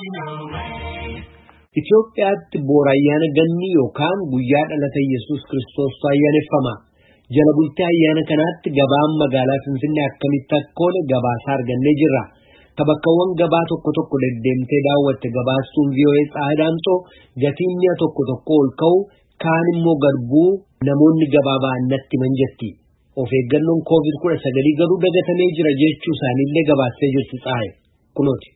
Itoophiyaatti boorayyaana ganni yookaan guyyaa dhalata Yesuus Kiristoos ayyaaneffama. Jala bultii ayyaana kanaatti gabaan magaalaa Finfinnee akkamitti akka oole gabaasaa argannee jirra. Tabakkawwan gabaa tokko tokko deddeemtee daawwatte gabaastuun VOA Tsaadaamtoo gatiin mi'a tokko tokko ol ka'u kaan immoo garbuu namoonni gabaa ba'an natti himan jetti. Of eeggannoon COVID-19 garuu dagatamee jira jechuu isaaniillee gabaastee jirti Tsaaye. Kunooti.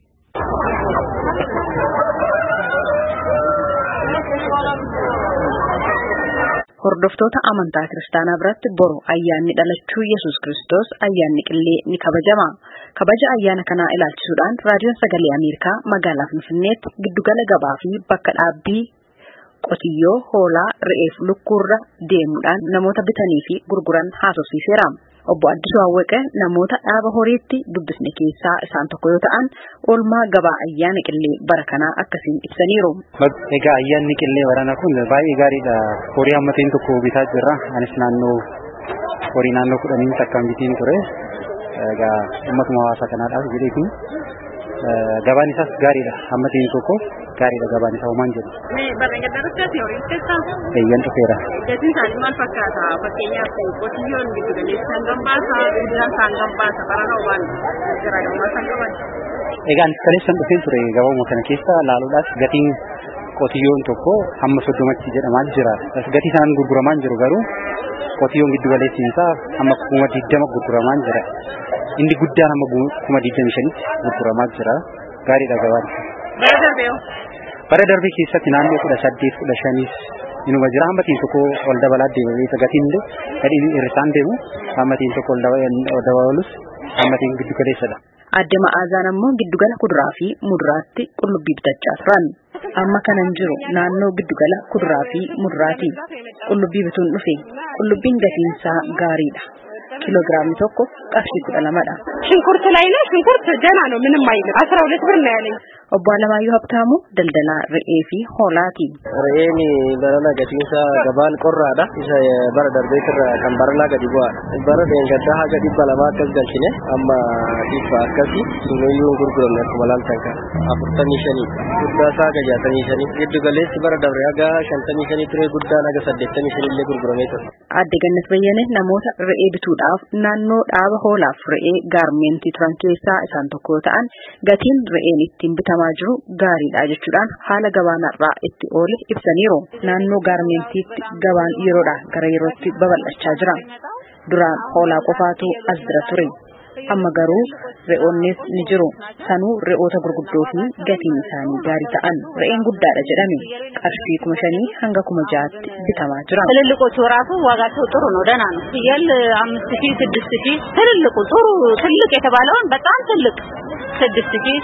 Hordoftoota amantaa kiristaanaa biratti boru ayyaanni dhalachuu Yesuus Kiristoos ayyaanni qillee ni kabajama. Kabaja ayyaana kanaa ilaalchisuudhaan raadiyoon sagalee Ameerikaa magaalaa Finfinneetti giddugala gabaa fi bakka dhaabbii qotiyyoo, hoolaa, re'eef lukkuurra deemuudhaan namoota bitanii fi gurguran haasofsiiseera. Obbo Addisuu Awwaqee namoota dhaaba horiitti dubbisne keessaa isaan tokko yoo ta'an oolmaa gabaa ayyaana qillee bara kanaa akkasiin ibsaniiru. Egaa ayyaanni qillee barana kun baay'ee gaariidha. Horii hammateen tokko bitaa jirra. Anis horii naannoo 10 takkaan bitiin ture. Egaa ummatuma hawaasa kanaadhaaf jedheetiin gabaan isaas gaariidha. Hammateen tokko gaariidha gabaan isaa homaan jedhu. Barreen gaddarratti horii keessaa? Eeyyan dhufeera. Gatiin isaanii maal fakkaata? Fakkeenyaaf qotiyyoon giddu galeessaa gambaasa, injiraan isaan gambaasa, barana waan garaagarummaa isaan qaban. Egaa kaleessan dhufeen ture gabauma kana keessa laaluudhaaf gatiin qotiyyoon tokko hamma 30tti jedhamaa jira. Gatii isaan gurguramaa jiru garuu qotiyyoon giddu galeessi isaa hamma 20 gurguramaa jira. Inni guddaan hamma 25tti gurguramaa jira. Gaariidha gabaan. Bara darbee keessatti naannoo 18-15 inuma jira. Hammatiin tokko ol dabalaa deemee gatiin illee gadhiin irrisaan deemu hammatiin tokko ol dabalus hammatiin giddu galeessadha. Adde Ma'aazaan ammoo giddugala kuduraa fi muduraatti qullubbii bitachaa turan. Amma kanan jiru naannoo giddugala kuduraa fi muduraati. Qullubbii bituun dhufe. Qullubbiin gatiinsaa gaariidha. Kiloogiraamii tokko qarshii 12dha. ሽንኩርት ላይ ነው። ሽንኩርት ደህና ነው፣ ምንም አይልም። 12 ብር ነው ያለኝ። Obbo Alamaayyoo Habtaamuu daldalaa re'ee fi hoolaati. Re'een barana gatiinsa gabaan qorraadha. Isa bara darbeetirra kan baranaa gadi bu'aadha. Bara gaddaa haga 200 akkas galchine amma dhibba akkasi sunuyyuu gurguramne akkuma laaltan kan 45 guddaa isaa haga 65 giddu galeessi bara darbe haga 55 ture guddaan haga 85 illee gurguramee ture. Adde Gannas Bayyane namoota re'ee bituudhaaf naannoo dhaaba hoolaaf re'ee gaarmeentii turan keessaa isaan tokko yoo ta'an gatiin re'een ittiin bitamaa jiru gaariidha jechuudhaan haala gabaanarraa itti oole ibsaniiru. Naannoo gaarmeentiitti gabaan yeroodha gara yerootti babal'achaa jira. Duraan hoolaa qofaatu as jira ture. Amma garuu re'oonnis ni jiru. Sanuu re'oota gurguddoo fi gatiin isaanii gaarii ta'an re'een guddaadha jedhame qarshii 5,000 hanga 6,000tti bitamaa jira. ትልልቆቹ ራሱ ዋጋቸው ጥሩ ነው፣ ደህና ነው። ፍየል 5,000 6,000 ትልልቁ ጥሩ ትልቅ የተባለውን በጣም ትልቅ 6,000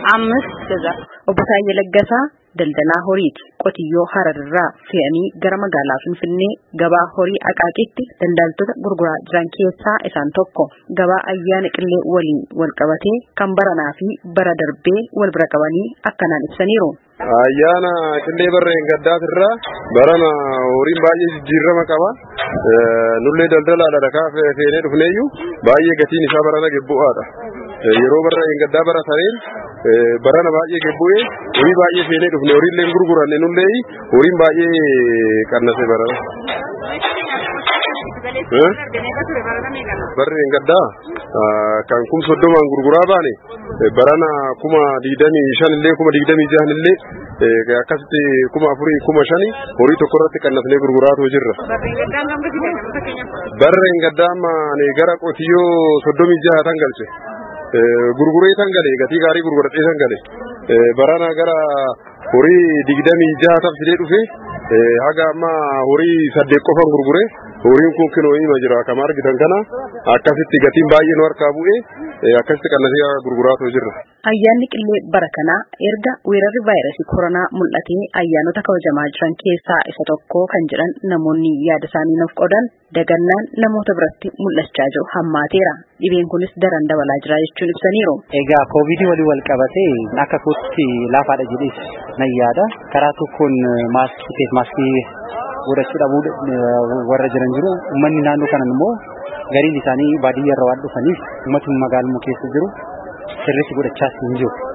5 ገዛ። Obbo Taayyee Laggasaa daldalaa horiiti. Qotiyyoo Hararraa fe'anii gara magaalaa Finfinnee gabaa horii Aqaaqiitti daldaltoota gurguraa jiran keessaa isaan tokko. Gabaa ayyaana qillee waliin wal qabatee kan baranaa fi bara darbee wal bira qabanii akkanaan ibsaniiru. Ayyaana qillee barreen gaddaatirraa barana horiin baay'ee jijjiirama qaba. Nullee daldalaadha dhakaa fe'nee dhufneeyyuu baay'ee gatiin isaa barana gebbu'aadha. Yeroo barreen gaddaa barataniin barana baay'ee gebbu'ee horii baay'ee fe'nee dhufne horiillee gurguranne nullee horiin baay'ee qannase barana. Barreen gaddaa kan 30 gurguraa baane barana 25 illee 26 illee akkasitti 4,000 horii tokko irratti qannasnee gurguraatu jirra. Barreen gaddaa amma gara qotiyyoo 36 tan galche. Gurguree tan gale gatii gaarii gurguratee tan gale. Barana gara horii 26 tan fidee dhufe haga amma horii 8 qofan gurguree horiin kun kiloo ima jira akkam argitan kana akkasitti gatiin baay'ee nu harkaa bu'ee akkasitti qannasee gurguraatu jirra. Ayyaanni qillee bara kanaa erga weerarri vaayirasii koronaa mul'atee ayyaanota kabajamaa jiran keessaa isa tokko kan jedhan namoonni yaada isaanii nuuf qodan dagannaan namoota biratti mul'achaa jiru hammaateera. Dhibeen kunis daran dabalaa jira jechuun ibsaniiru. Egaa koovidii waliin wal qabatee akka kootti laafaadha jedhees nan yaada. Karaa tokkoon maaskii godhachuu dhabuu warra jiran jiru. Uummanni naannoo kanan immoo gariin isaanii baadiyyaa irraa waan dhufaniif uummatni magaaluma keessa jiru sirriitti godhachaas hin jiru.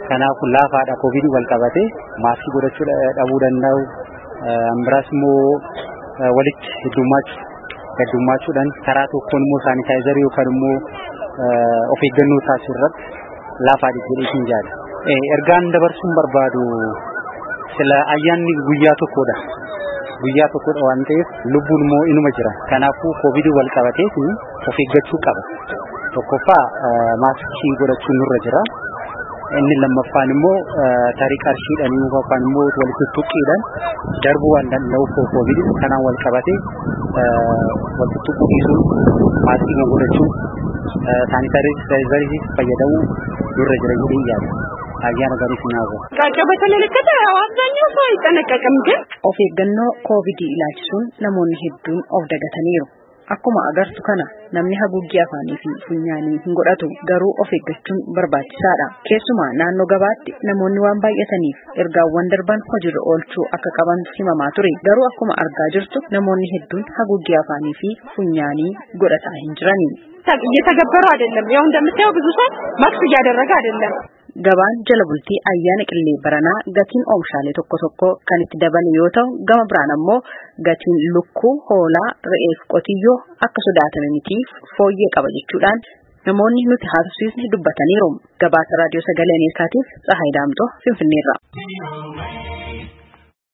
Kanaafuu laafaadha COVID wal qabatee maaskii godhachuu dhabuu danda'u. Ambiraas immoo walitti heddummachuudhaan karaa tokkoon immoo saanitaayizarii yookaan immoo of eeggannoo taasisuu irratti laafaadha jedhee jaala. Ergaan dabarsuun barbaadu sila ayyaanni guyyaa tokkodha. Guyyaa tokkodha waan ta'eef lubbuun immoo inuma jira. Kanaafuu COVID wal qabatee of eeggachuu qaba. Tokkoffaa maaskii godhachuun nurra jira. Inni lammaffaan immoo tarii qarshiidhaan yookaan immoo walitti tuqiidhaan darbuu waan danda'uuf COVID kanaan wal qabatee walitti tuquu dhiisuun maaskii godhachuun saanitaayizarii fayyadamuu nurra jira jedhee yaada. Ayyaana gaarii sinaafu. በተመለከተ አብዛኛው ሰው አይጠነቀቅም ግን of eeggannoo COVID ilaalchisuun namoonni hedduun of dagataniiru. Akkuma agartu kana namni haguuggii afaanii fi funyaanii hin godhatu garuu of eeggachuun barbaachisaadha. Keessumaa naannoo gabaatti namoonni waan baay'ataniif ergaawwan darban hojiirra oolchuu akka qaban himamaa ture. Garuu akkuma argaa jirtu namoonni hedduun haguuggii afaanii fi funyaanii godhataa hin jirani. እየተገበሩ አይደለም ያው እንደምታየው ብዙ ሰው ማስክ እያደረገ አይደለም. Gabaan jala bultii ayyaana qillee baranaa gatiin oomishaalee tokko tokko kan itti dabale yoo ta'u gama biraan ammoo gatiin lukkuu, hoolaa, re'ee fi qotiyyoo akka sodaatame miti fooyyee qaba jechuudhaan namoonni nuti haasofsiisne dubbataniiru. Gabaasa raadiyoo sagalee Ameerikaatiif Tsahaay Daamxoo Finfinneerraa.